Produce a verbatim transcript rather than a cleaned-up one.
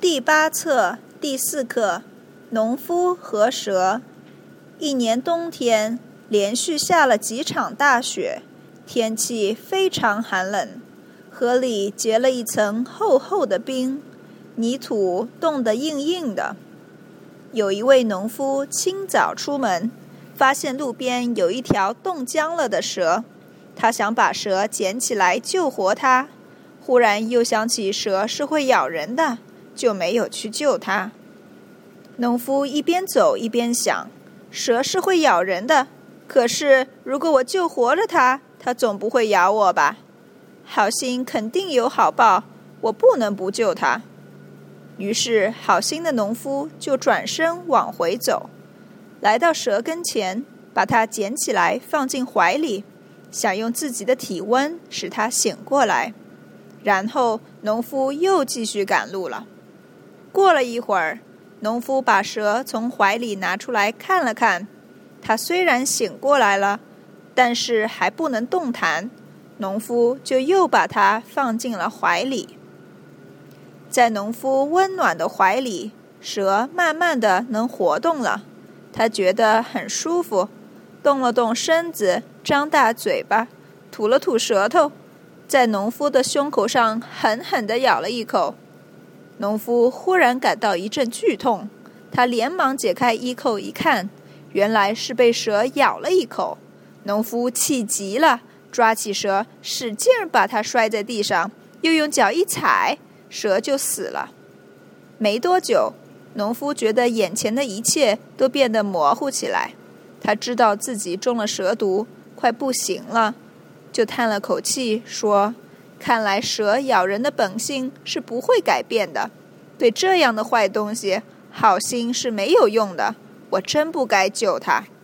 第八册第四课，农夫和蛇。一年冬天，连续下了几场大雪，天气非常寒冷，河里结了一层厚厚的冰，泥土冻得硬硬的。有一位农夫清早出门，发现路边有一条冻僵了的蛇，他想把蛇捡起来救活它，忽然又想起蛇是会咬人的，就没有去救它。农夫一边走一边想，蛇是会咬人的，可是如果我救活了它，它总不会咬我吧？好心肯定有好报，我不能不救它。于是好心的农夫就转身往回走，来到蛇跟前，把它捡起来放进怀里，想用自己的体温使它醒过来。然后农夫又继续赶路了。过了一会儿，农夫把蛇从怀里拿出来看了看，它虽然醒过来了，但是还不能动弹，农夫就又把它放进了怀里。在农夫温暖的怀里，蛇慢慢的能活动了，它觉得很舒服，动了动身子，张大嘴巴，吐了吐舌头，在农夫的胸口上狠狠地咬了一口。农夫忽然感到一阵剧痛，他连忙解开衣扣一看，原来是被蛇咬了一口。农夫气急了，抓起蛇使劲把它摔在地上，又用脚一踩，蛇就死了。没多久，农夫觉得眼前的一切都变得模糊起来，他知道自己中了蛇毒，快不行了，就叹了口气说，看来蛇咬人的本性是不会改变的，对这样的坏东西，好心是没有用的，我真不该救它。